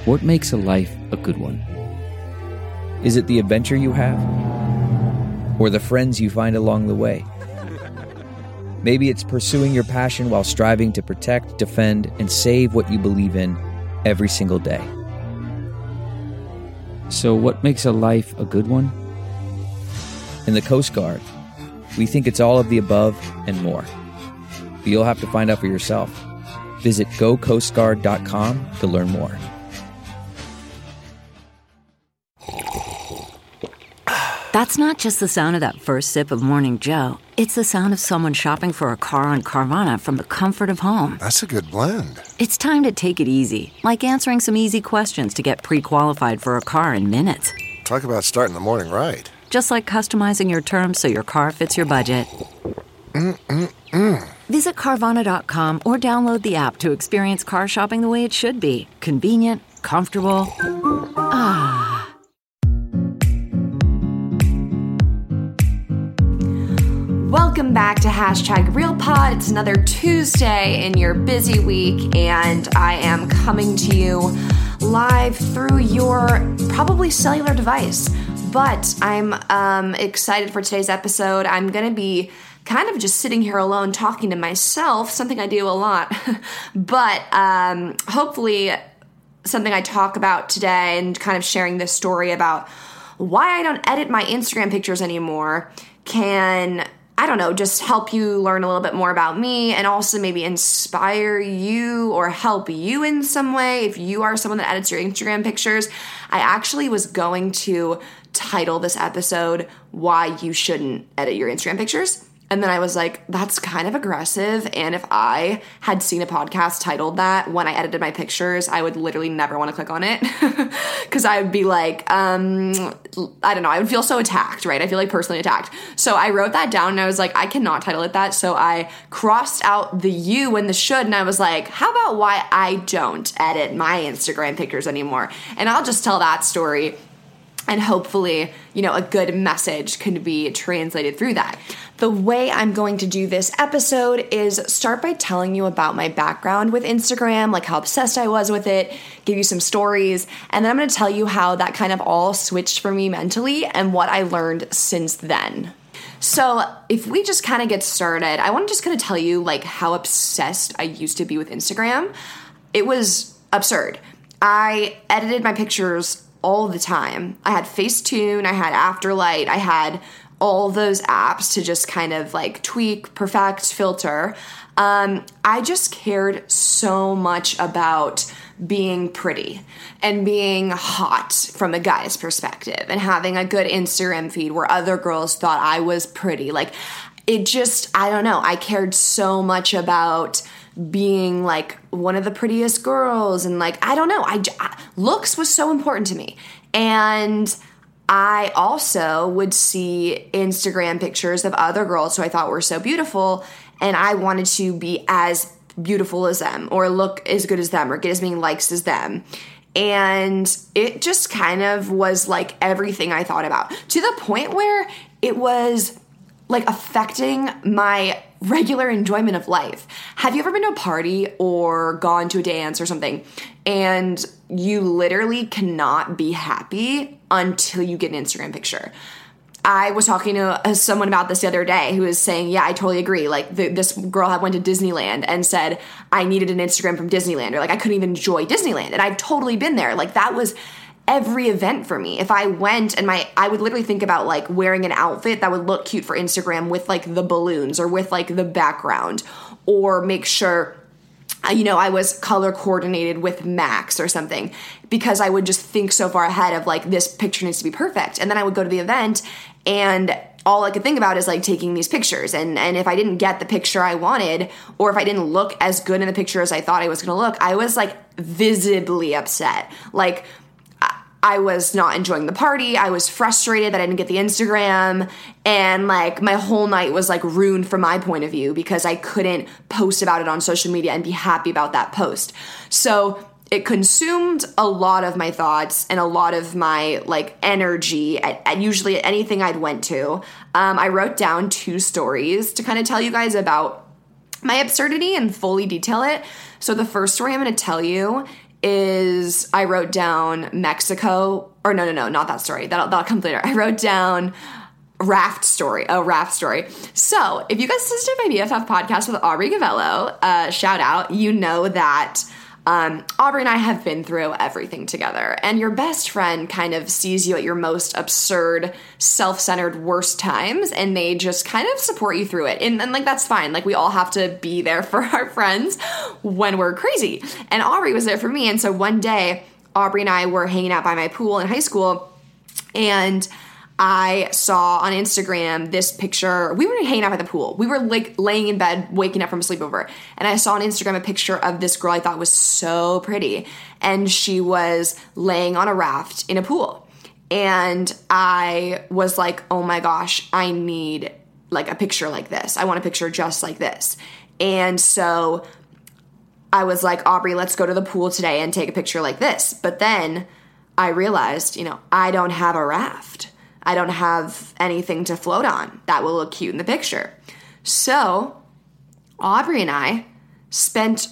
What makes a life a good one? Is it the adventure you have? Or the friends you find along the way? Maybe it's pursuing your passion while striving to protect, defend, and save what you believe in every single day. So what makes a life a good one? In the Coast Guard, we think it's all of the above and more. But you'll have to find out for yourself. Visit gocoastguard.com to learn more. That's not just the sound of that first sip of Morning Joe. It's the sound of someone shopping for a car on Carvana from the comfort of home. That's a good blend. It's time to take it easy, like answering some easy questions to get pre-qualified for a car in minutes. Talk about starting the morning right. Just like customizing your terms so your car fits your budget. Visit Carvana.com or download the app to experience car shopping the way it should be. Convenient, comfortable. Welcome back to #RealPod. It's another Tuesday in your busy week, and I am coming to you live through your probably cellular device. But I'm excited for today's episode. I'm going to be kind of just sitting here alone talking to myself, something I do a lot. But hopefully something I talk about today and kind of sharing this story about why I don't edit my Instagram pictures anymore can, I don't know, just help you learn a little bit more about me and also maybe inspire you or help you in some way if you are someone that edits your Instagram pictures. I actually was going to title this episode, Why You Shouldn't Edit Your Instagram Pictures. And then I was like, that's kind of aggressive. And if I had seen a podcast titled that when I edited my pictures, I would literally never want to click on it. Because I would be like, I don't know, I would feel so attacked, right? I feel like personally attacked. So I wrote that down and I was like, I cannot title it that. So I crossed out the you and the should. And I was like, how about why I don't edit my Instagram pictures anymore? And I'll just tell that story. And hopefully, you know, a good message can be translated through that. The way I'm going to do this episode is start by telling you about my background with Instagram, like how obsessed I was with it, give you some stories, and then I'm going to tell you how that kind of all switched for me mentally and what I learned since then. So if we just kind of get started, I want to just kind of tell you like how obsessed I used to be with Instagram. It was absurd. I edited my pictures all the time. I had Facetune, I had Afterlight, I had all those apps to just kind of like tweak, perfect, filter. I just cared so much about being pretty and being hot from a guy's perspective and having a good Instagram feed where other girls thought I was pretty. Like it just, I don't know, I cared so much about being like one of the prettiest girls and like, I don't know, looks was so important to me. And I also would see Instagram pictures of other girls who I thought were so beautiful, and I wanted to be as beautiful as them or look as good as them or get as many likes as them. And it just kind of was like everything I thought about, to the point where it was like affecting my regular enjoyment of life. Have you ever been to a party or gone to a dance or something and you literally cannot be happy until you get an Instagram picture? I was talking to someone about this the other day who was saying, yeah, I totally agree. Like this girl had went to Disneyland and said, I needed an Instagram from Disneyland, or like I couldn't even enjoy Disneyland. And I've totally been there. Like that was every event for me. If I went and I would literally think about like wearing an outfit that would look cute for Instagram with like the balloons or with like the background, or make sure, you know, I was color coordinated with Max or something, because I would just think so far ahead of like, this picture needs to be perfect. And then I would go to the event and all I could think about is like taking these pictures. And if I didn't get the picture I wanted, or if I didn't look as good in the picture as I thought I was going to look, I was like visibly upset. Like I was not enjoying the party. I was frustrated that I didn't get the Instagram, and like my whole night was like ruined from my point of view because I couldn't post about it on social media and be happy about that post. So it consumed a lot of my thoughts and a lot of my like energy at usually at anything I'd went to. I wrote down 2 stories to kind of tell you guys about my absurdity and fully detail it. So the first story I'm going to tell you is I wrote down Mexico, or no, not that story. That'll come later. I wrote down a raft story. So if you guys listened to my BFF podcast with Aubrey Gavello, shout out, you know that Aubrey and I have been through everything together, and your best friend kind of sees you at your most absurd, self-centered, worst times, and they just kind of support you through it. And like, that's fine. Like, we all have to be there for our friends when we're crazy. And Aubrey was there for me. And so one day, Aubrey and I were hanging out by my pool in high school, and I saw on Instagram this picture. We were hanging out at the pool. We were like laying in bed, waking up from a sleepover. And I saw on Instagram a picture of this girl I thought was so pretty. And she was laying on a raft in a pool. And I was like, oh my gosh, I need like a picture like this. I want a picture just like this. And so I was like, Aubrey, let's go to the pool today and take a picture like this. But then I realized, I don't have a raft. I don't have anything to float on that will look cute in the picture. So Aubrey and I spent,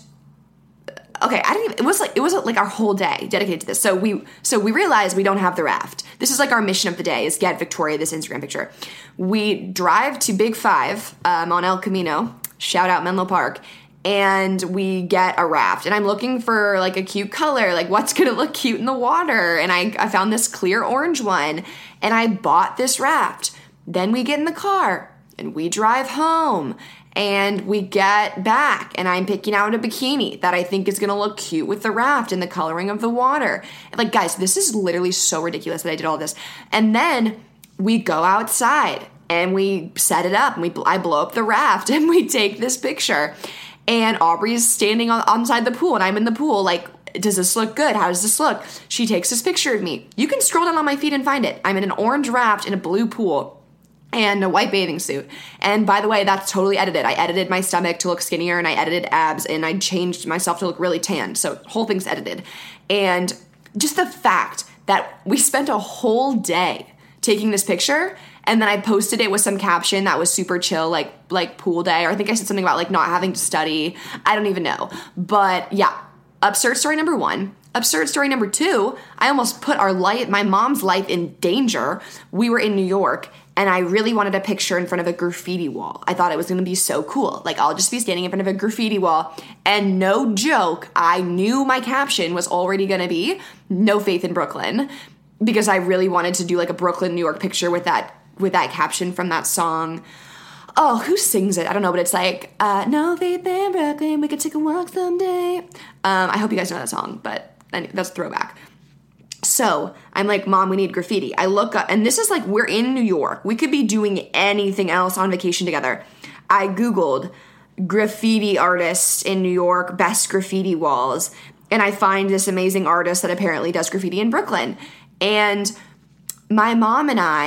it was like our whole day dedicated to this. So we realized we don't have the raft. This is like our mission of the day, is get Victoria this Instagram picture. We drive to Big Five on El Camino, shout out Menlo Park, and we get a raft. And I'm looking for like a cute color, like what's gonna look cute in the water. And I found this clear orange one, and I bought this raft. Then we get in the car and we drive home, and we get back, and I'm picking out a bikini that I think is gonna look cute with the raft and the coloring of the water. And like, guys, this is literally so ridiculous that I did all this. And then we go outside and we set it up, and I blow up the raft, and we take this picture. And Aubrey's standing onside the pool, and I'm in the pool like, does this look good? How does this look? She takes this picture of me. You can scroll down on my feed and find it. I'm in an orange raft in a blue pool and a white bathing suit. And by the way, that's totally edited. I edited my stomach to look skinnier, and I edited abs, and I changed myself to look really tan. So whole thing's edited. And just the fact that we spent a whole day taking this picture, and then I posted it with some caption that was super chill, like pool day. Or I think I said something about like not having to study. I don't even know. But yeah, absurd story number 1. Absurd story number 2, I almost put my mom's life in danger. We were in New York, and I really wanted a picture in front of a graffiti wall. I thought it was going to be so cool. Like, I'll just be standing in front of a graffiti wall. And no joke, I knew my caption was already going to be "No Faith in Brooklyn," because I really wanted to do like a Brooklyn, New York picture with that caption from that song. Oh, who sings it? I don't know, but it's like, no faith in Brooklyn, we could take a walk someday. I hope you guys know that song, but that's a throwback. So I'm like, Mom, we need graffiti. I look up, and this is like, we're in New York. We could be doing anything else on vacation together. I Googled graffiti artists in New York, best graffiti walls, and I find this amazing artist that apparently does graffiti in Brooklyn. And my mom,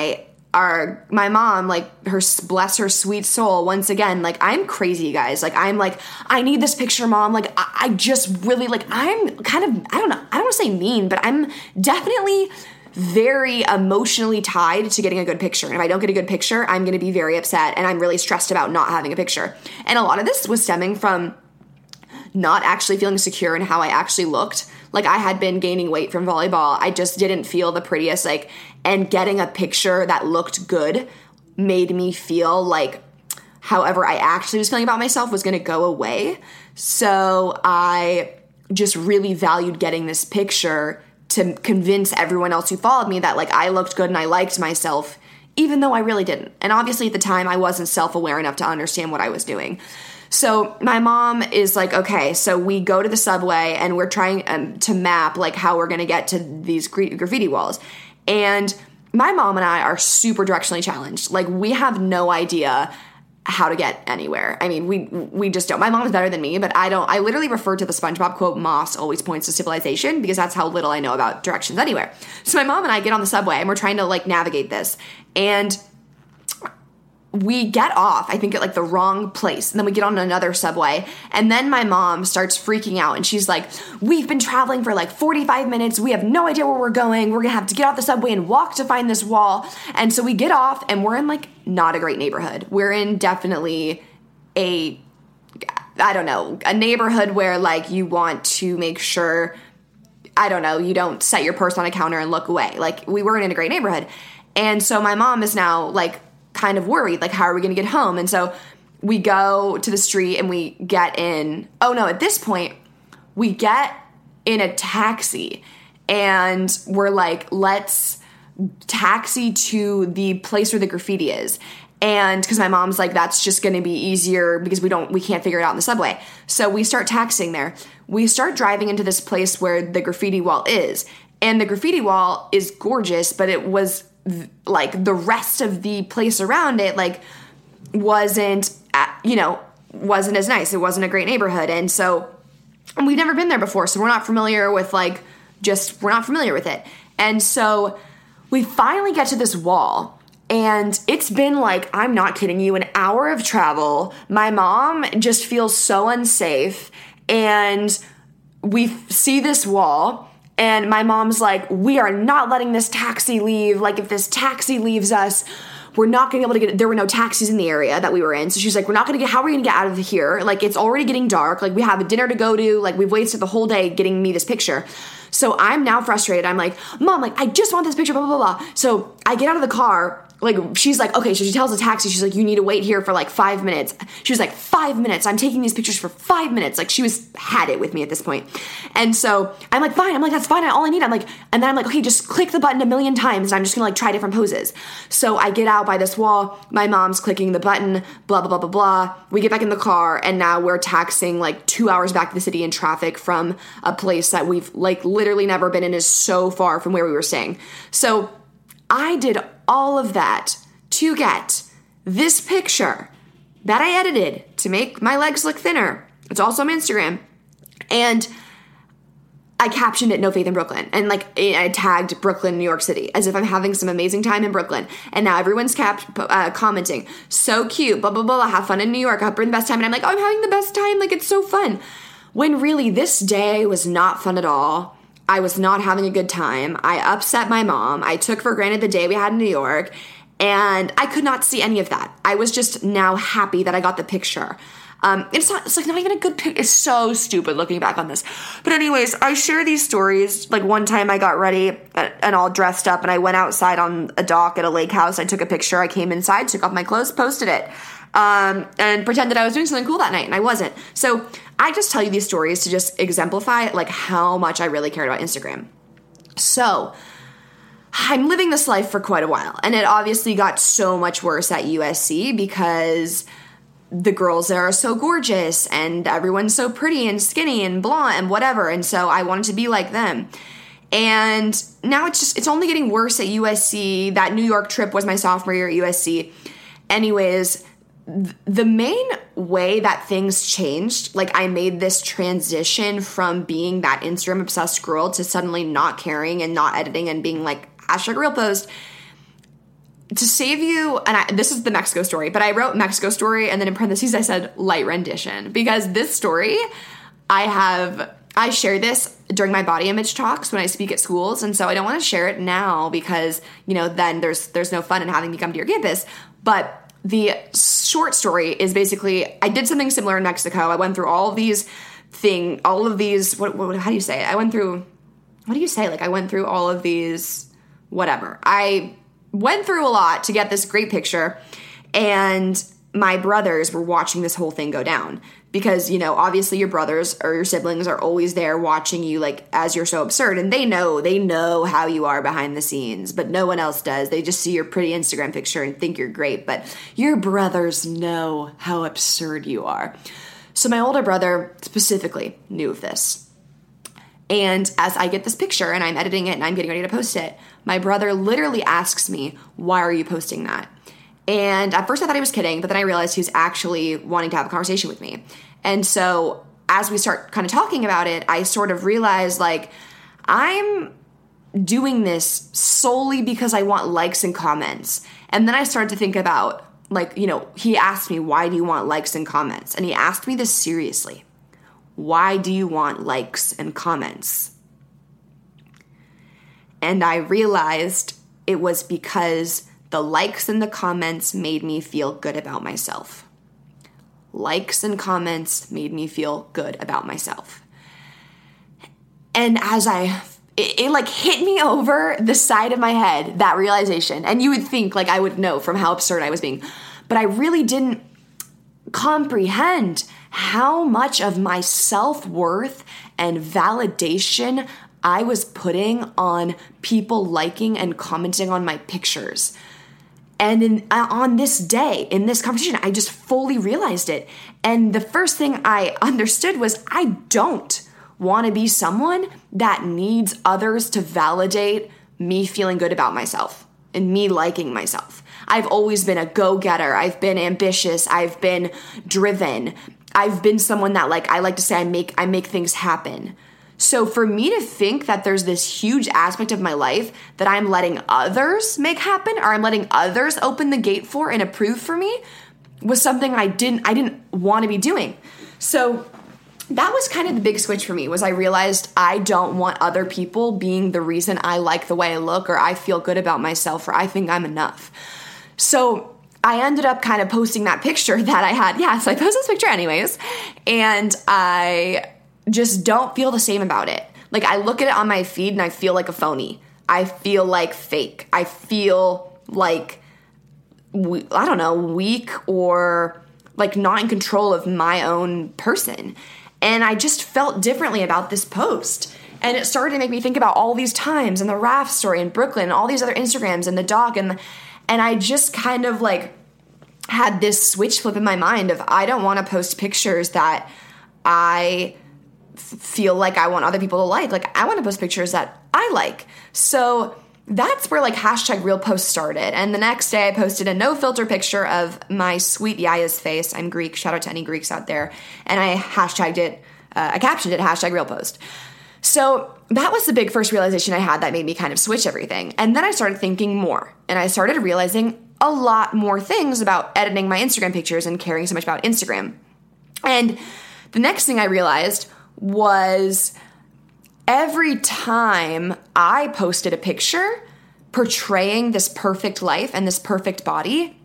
like, bless her sweet soul, once again, like, I'm crazy, guys. Like, I'm like, I need this picture, Mom. Like, I just really, like, I'm kind of, I don't know, I don't want to say mean, but I'm definitely very emotionally tied to getting a good picture. And if I don't get a good picture, I'm going to be very upset, and I'm really stressed about not having a picture. And a lot of this was stemming from not actually feeling secure in how I actually looked. Like, I had been gaining weight from volleyball. I just didn't feel the prettiest, like, and getting a picture that looked good made me feel like however I actually was feeling about myself was going to go away. So I just really valued getting this picture to convince everyone else who followed me that, like, I looked good and I liked myself, even though I really didn't. And obviously at the time I wasn't self-aware enough to understand what I was doing. So my mom is like, okay, so we go to the subway and we're trying to map like how we're going to get to these graffiti walls. And my mom and I are super directionally challenged. Like, we have no idea how to get anywhere. I mean, we just don't. My mom is better than me, but I don't. I literally refer to the SpongeBob quote, "Moss always points to civilization," because that's how little I know about directions anywhere. So my mom and I get on the subway and we're trying to like navigate this. And we get off, I think, at like the wrong place. And then we get on another subway. And then my mom starts freaking out. And she's like, we've been traveling for like 45 minutes. We have no idea where we're going. We're going to have to get off the subway and walk to find this wall. And so we get off, and we're in like not a great neighborhood. We're in definitely a neighborhood where like you want to make sure I don't know, you don't set your purse on a counter and look away. Like, we weren't in a great neighborhood. And so my mom is now, like, kind of worried, like, how are we going to get home? And so we go to the street and we get in. Oh, no, at this point, we get in a taxi and we're like, let's taxi to the place where the graffiti is. And because my mom's like, that's just going to be easier because we can't figure it out in the subway. So we start taxiing there. We start driving into this place where the graffiti wall is. And the graffiti wall is gorgeous, but it was like the rest of the place around it, like, wasn't as nice. It wasn't a great neighborhood. And so we've never been there before. So we're not familiar with we're not familiar with it. And so we finally get to this wall. And it's been like, I'm not kidding you, an hour of travel. My mom just feels so unsafe. And we see this wall. And my mom's like, we are not letting this taxi leave. Like, if this taxi leaves us, we're not going to be able to get, there were no taxis in the area that we were in. So she's like, how are we going to get out of here? Like, it's already getting dark. Like, we have a dinner to go to. Like, we've wasted the whole day getting me this picture. So I'm now frustrated. I'm like, Mom, like, I just want this picture, blah, blah, blah, blah. So I get out of the car. Like, she's like, okay, so she tells the taxi, she's like, you need to wait here for like 5 minutes. She was like, 5 minutes. I'm taking these pictures for 5 minutes. Like, she had it with me at this point. And so I'm like, fine. I'm like, that's fine. All I need. And then I'm like, okay, just click the button a million times. And I'm just gonna like try different poses. So I get out by this wall. My mom's clicking the button, blah, blah, blah, blah, blah. We get back in the car and now we're taxiing like 2 hours back to the city in traffic from a place that we've like literally never been in, is so far from where we were staying. So I did all of that to get this picture that I edited to make my legs look thinner. It's also on my Instagram. And I captioned it, "No Faith in Brooklyn." And like, I tagged Brooklyn, New York City, as if I'm having some amazing time in Brooklyn. And now everyone's commenting, so cute, blah, blah, blah, blah, have fun in New York, I hope you're having the best time. And I'm like, oh, I'm having the best time. Like, it's so fun. When really this day was not fun at all. I was not having a good time. I upset my mom. I took for granted the day we had in New York, and I could not see any of that. I was just now happy that I got the picture. It's like not even a good picture. It's so stupid looking back on this. But anyways, I share these stories. Like, one time I got ready and all dressed up, and I went outside on a dock at a lake house. I took a picture. I came inside, took off my clothes, posted it, and pretended I was doing something cool that night, and I wasn't. So I just tell you these stories to just exemplify like how much I really cared about Instagram. So I'm living this life for quite a while, and it obviously got so much worse at USC because the girls there are so gorgeous and everyone's so pretty and skinny and blonde and whatever. And so I wanted to be like them. And now it's only getting worse at USC. That New York trip was my sophomore year at USC. Anyways, the main way that things changed, like, I made this transition from being that Instagram obsessed girl to suddenly not caring and not editing and being like, #real post. To save you, and this is the Mexico story, but I wrote Mexico story, and then in parentheses I said light rendition, because this story, I share this during my body image talks when I speak at schools, and so I don't want to share it now because, then there's no fun in having me come to your campus. But the short story is basically, I did something similar in Mexico. I went through all of these, how do you say it? I went through all of these, whatever. I went through a lot to get this great picture, and my brothers were watching this whole thing go down because, obviously your brothers or your siblings are always there watching you, like, as you're so absurd, and they know how you are behind the scenes, but no one else does. They just see your pretty Instagram picture and think you're great, but your brothers know how absurd you are. So my older brother specifically knew of this. And as I get this picture and I'm editing it and I'm getting ready to post it, my brother literally asks me, "Why are you posting that?" And at first I thought he was kidding, but then I realized he was actually wanting to have a conversation with me. And so as we start kind of talking about it, I sort of realized, like, I'm doing this solely because I want likes and comments. And then I started to think about, like, he asked me, "Why do you want likes and comments?" And he asked me this seriously. Why do you want likes and comments? And I realized it was because the likes and the comments made me feel good about myself. Likes and comments made me feel good about myself. And as it like hit me over the side of my head, that realization. And you would think like I would know from how absurd I was being, but I really didn't comprehend how much of my self-worth and validation I was putting on people liking and commenting on my pictures. And on this day, in this conversation, I just fully realized it. And the first thing I understood was I don't want to be someone that needs others to validate me feeling good about myself and me liking myself. I've always been a go-getter. I've been ambitious. I've been driven. I've been someone that I like to say I make things happen. So for me to think that there's this huge aspect of my life that I'm letting others make happen, or I'm letting others open the gate for and approve for me, was something I didn't want to be doing. So that was kind of the big switch for me, was I realized I don't want other people being the reason I like the way I look, or I feel good about myself, or I think I'm enough. So I ended up kind of posting that picture that I had. Yeah, so I posted this picture anyways, and I just don't feel the same about it. Like, I look at it on my feed and I feel like a phony. I feel like fake. I feel like, I don't know, weak, or like not in control of my own person. And I just felt differently about this post. And it started to make me think about all these times, and the Raf story in Brooklyn, and all these other Instagrams, and the doc, and I just kind of like had this switch flip in my mind of, I don't want to post pictures that I feel like I want other people to like. Like, I want to post pictures that I like. So that's where like hashtag real post started. And the next day I posted a no filter picture of my sweet Yaya's face. I'm Greek. Shout out to any Greeks out there. And I hashtagged it, I captioned it hashtag real post. So that was the big first realization I had that made me kind of switch everything. And then I started thinking more, and I started realizing a lot more things about editing my Instagram pictures and caring so much about Instagram. And the next thing I realized was every time I posted a picture portraying this perfect life and this perfect body,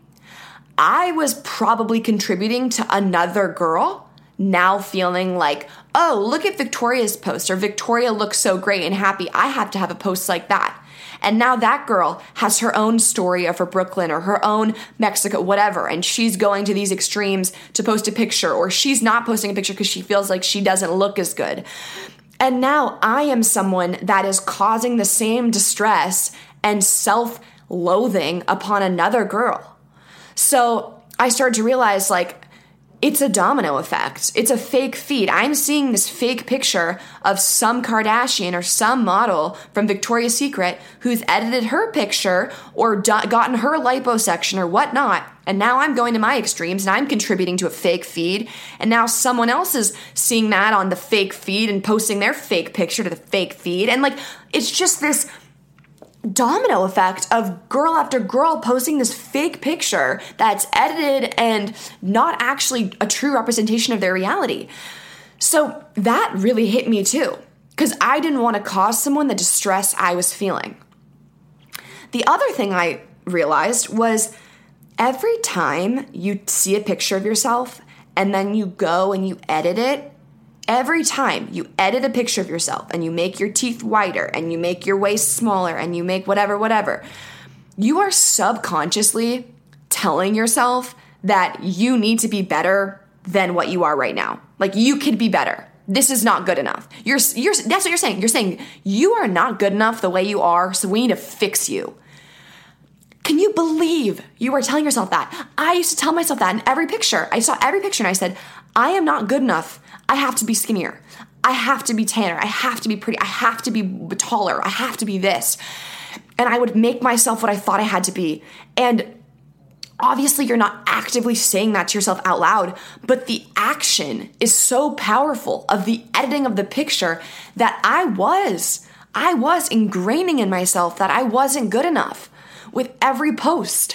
I was probably contributing to another girl now feeling like, oh, look at Victoria's post, or Victoria looks so great and happy, I have to have a post like that. And now that girl has her own story of her Brooklyn or her own Mexico, whatever, and she's going to these extremes to post a picture, or she's not posting a picture because she feels like she doesn't look as good. And now I am someone that is causing the same distress and self-loathing upon another girl. So I started to realize, like, it's a domino effect. It's a fake feed. I'm seeing this fake picture of some Kardashian or some model from Victoria's Secret who's edited her picture or gotten her liposuction or whatnot. And now I'm going to my extremes and I'm contributing to a fake feed. And now someone else is seeing that on the fake feed and posting their fake picture to the fake feed. And like, it's just this domino effect of girl after girl posting this fake picture that's edited and not actually a true representation of their reality. So that really hit me too, because I didn't want to cause someone the distress I was feeling. The other thing I realized was every time you see a picture of yourself and then you go and you edit it, every time you edit a picture of yourself and you make your teeth whiter and you make your waist smaller and you make whatever, you are subconsciously telling yourself that you need to be better than what you are right now. Like, you could be better. This is not good enough. That's what you're saying. You're saying you are not good enough the way you are, so we need to fix you. Can you believe you are telling yourself that? I used to tell myself that in every picture. I saw every picture and I said, I am not good enough. I have to be skinnier. I have to be tanner. I have to be pretty. I have to be taller. I have to be this. And I would make myself what I thought I had to be. And obviously you're not actively saying that to yourself out loud, but the action is so powerful of the editing of the picture that I was ingraining in myself that I wasn't good enough with every post.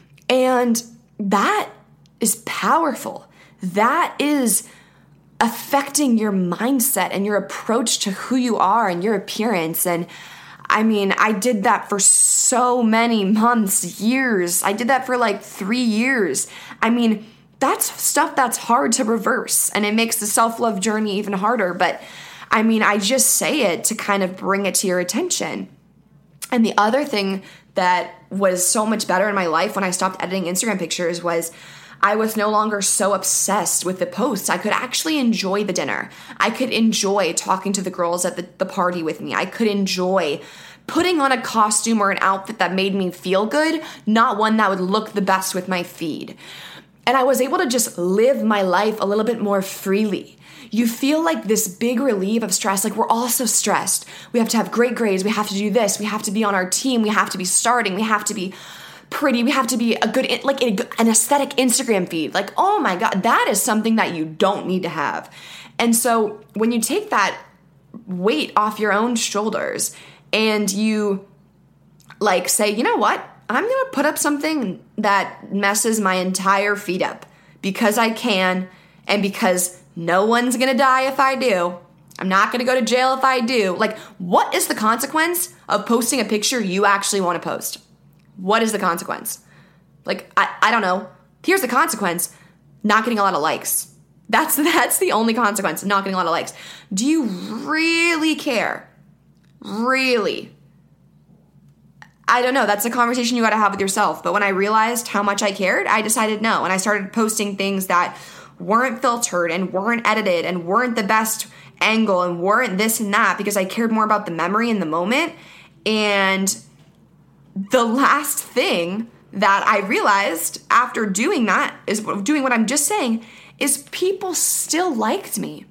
And that is powerful. That is affecting your mindset and your approach to who you are and your appearance. And I mean, I did that for so many months, years. I did that for like 3 years. I mean, that's stuff that's hard to reverse, and it makes the self-love journey even harder. But I mean, I just say it to kind of bring it to your attention. And the other thing that was so much better in my life when I stopped editing Instagram pictures was I was no longer so obsessed with the posts. I could actually enjoy the dinner. I could enjoy talking to the girls at the party with me. I could enjoy putting on a costume or an outfit that made me feel good, not one that would look the best with my feed. And I was able to just live my life a little bit more freely. You feel like this big relief of stress, like we're all so stressed. We have to have great grades, we have to do this, we have to be on our team, we have to be starting, we have to be pretty, we have to be a good, like an aesthetic Instagram feed. Like, oh my God, that is something that you don't need to have. And so when you take that weight off your own shoulders and you like say, you know what, I'm going to put up something that messes my entire feed up because I can and because no one's going to die if I do. I'm not going to go to jail if I do. Like, what is the consequence of posting a picture you actually want to post? What is the consequence? Like, I don't know. Here's the consequence. Not getting a lot of likes. That's the only consequence, not getting a lot of likes. Do you really care? Really? I don't know. That's a conversation you got to have with yourself. But when I realized how much I cared, I decided no. And I started posting things that weren't filtered and weren't edited and weren't the best angle and weren't this and that because I cared more about the memory in the moment. And the last thing that I realized after doing that is doing what I'm just saying is people still liked me.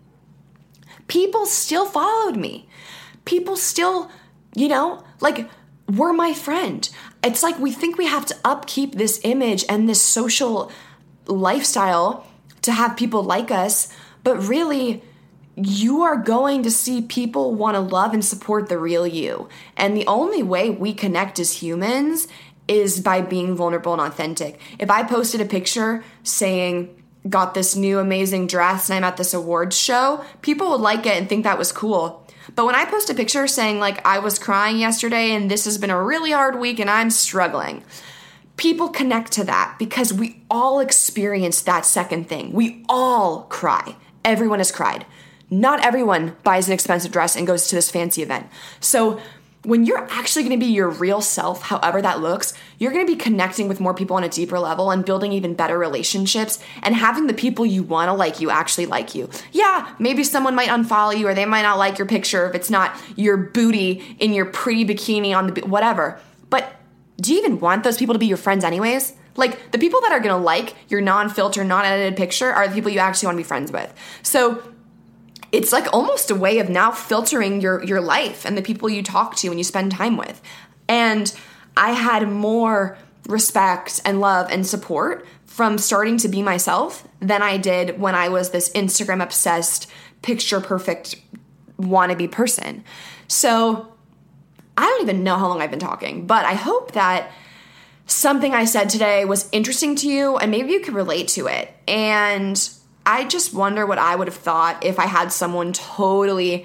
People still followed me. People still, like were my friend. It's like we think we have to upkeep this image and this social lifestyle to have people like us, but really you are going to see people want to love and support the real you. And the only way we connect as humans is by being vulnerable and authentic. If I posted a picture saying, got this new amazing dress and I'm at this awards show, people would like it and think that was cool. But when I post a picture saying like I was crying yesterday and this has been a really hard week and I'm struggling, people connect to that because we all experience that second thing. We all cry. Everyone has cried. Not everyone buys an expensive dress and goes to this fancy event. So when you're actually going to be your real self, however that looks, you're going to be connecting with more people on a deeper level and building even better relationships and having the people you want to like you actually like you. Yeah, maybe someone might unfollow you or they might not like your picture if it's not your booty in your pretty bikini on the whatever. But do you even want those people to be your friends anyways? Like, the people that are going to like your non-filter, non-edited picture are the people you actually want to be friends with. So it's like almost a way of now filtering your life and the people you talk to and you spend time with. And I had more respect and love and support from starting to be myself than I did when I was this Instagram-obsessed, picture-perfect, wannabe person. So I don't even know how long I've been talking, but I hope that something I said today was interesting to you and maybe you could relate to it. And I just wonder what I would have thought if I had someone totally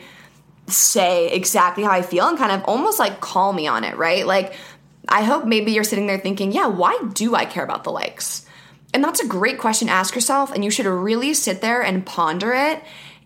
say exactly how I feel and kind of almost like call me on it, right? Like, I hope maybe you're sitting there thinking, yeah, why do I care about the likes? And that's a great question to ask yourself, and you should really sit there and ponder it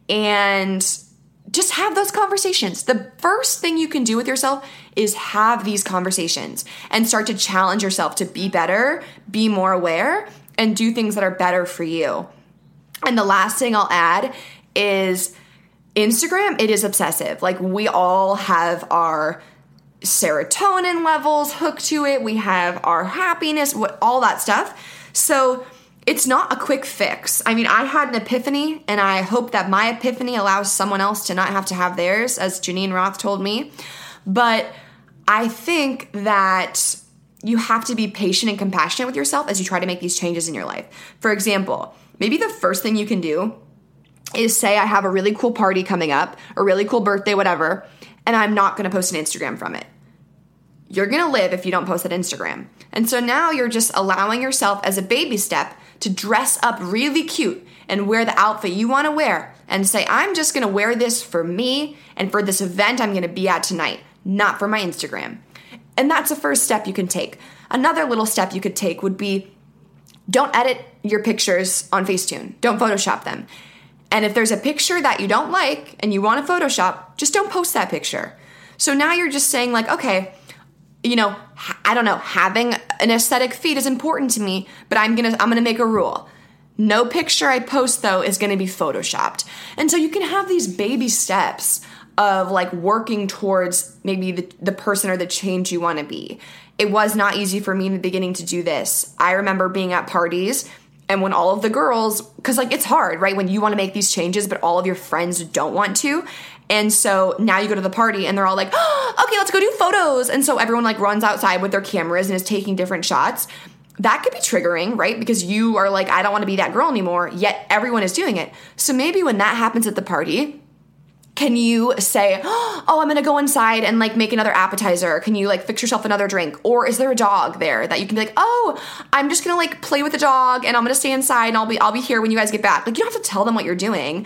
and just have those conversations. The first thing you can do with yourself is have these conversations and start to challenge yourself to be better, be more aware, and do things that are better for you. And the last thing I'll add is Instagram, it is obsessive. Like, we all have our serotonin levels hooked to it. We have our happiness, all that stuff. So it's not a quick fix. I mean, I had an epiphany, and I hope that my epiphany allows someone else to not have to have theirs, as Janine Roth told me. But I think that you have to be patient and compassionate with yourself as you try to make these changes in your life. For example, maybe the first thing you can do is say, I have a really cool party coming up, a really cool birthday, whatever, and I'm not going to post an Instagram from it. You're going to live if you don't post that Instagram. And so now you're just allowing yourself as a baby step to dress up really cute and wear the outfit you want to wear and say, I'm just going to wear this for me and for this event I'm going to be at tonight, not for my Instagram. And that's the first step you can take. Another little step you could take would be, don't edit your pictures on Facetune. Don't Photoshop them. And if there's a picture that you don't like and you want to Photoshop, just don't post that picture. So now you're just saying like, okay, you know, I don't know, having an aesthetic feed is important to me, but I'm gonna make a rule. No picture I post though is gonna be Photoshopped. And so you can have these baby steps of like working towards maybe the person or the change you want to be. It was not easy for me in the beginning to do this. I remember being at parties and when all of the girls, because like it's hard, right? When you want to make these changes, but all of your friends don't want to. And so now you go to the party and they're all like, oh, okay, let's go do photos. And so everyone like runs outside with their cameras and is taking different shots. That could be triggering, right? Because you are like, I don't want to be that girl anymore, yet everyone is doing it. So maybe when that happens at the party, can you say, oh, I'm going to go inside and like make another appetizer? Can you like fix yourself another drink? Or is there a dog there that you can be like, oh, I'm just going to like play with the dog and I'm going to stay inside and I'll be here when you guys get back. Like you don't have to tell them what you're doing.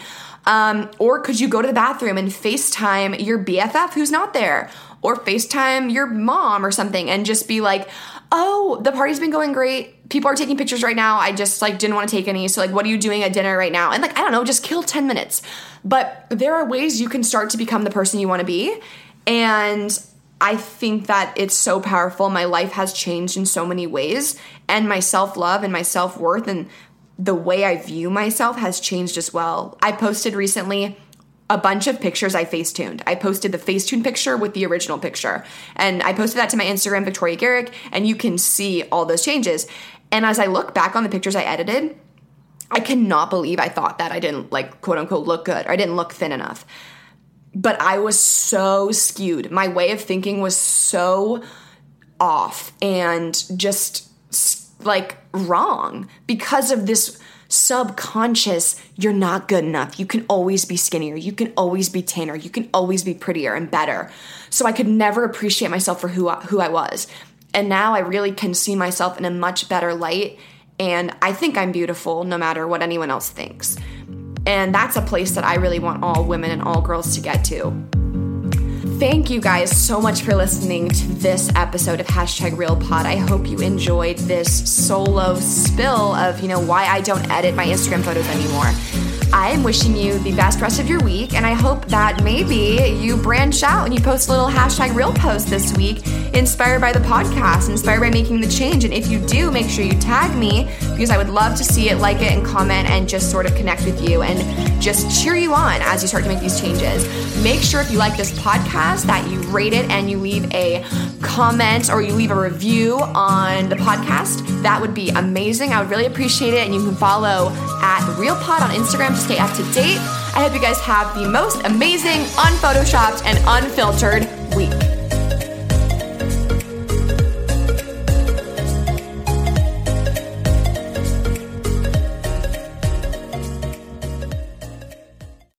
Or could you go to the bathroom and FaceTime your BFF who's not there? Or FaceTime your mom or something and just be like, oh, the party's been going great. People are taking pictures right now. I just like didn't want to take any. So like, what are you doing at dinner right now? And like, I don't know, just kill 10 minutes. But there are ways you can start to become the person you want to be. And I think that it's so powerful. My life has changed in so many ways. And my self-love and my self-worth and the way I view myself has changed as well. I posted recently a bunch of pictures I Facetuned. I posted the Facetune picture with the original picture. And I posted that to my Instagram, Victoria Garrick, and you can see all those changes. And as I look back on the pictures I edited, I cannot believe I thought that I didn't like quote unquote look good or I didn't look thin enough. But I was so skewed. My way of thinking was so off and just like wrong because of this subconscious, you're not good enough. You can always be skinnier. You can always be tanner. You can always be prettier and better. So I could never appreciate myself for who I was. And now I really can see myself in a much better light. And I think I'm beautiful no matter what anyone else thinks. And that's a place that I really want all women and all girls to get to. Thank you guys so much for listening to this episode of #RealPod. I hope you enjoyed this solo spill of, why I don't edit my Instagram photos anymore. I am wishing you the best rest of your week, and I hope that maybe you branch out and you post a little #real post this week, inspired by the podcast, inspired by making the change. And if you do, make sure you tag me because I would love to see it, like it, and comment and just sort of connect with you and just cheer you on as you start to make these changes. Make sure if you like this podcast that you rate it and you leave a comment or you leave a review on the podcast. That would be amazing. I would really appreciate it. And you can follow @RealPod on Instagram to stay up to date. I hope you guys have the most amazing, unphotoshopped, and unfiltered week.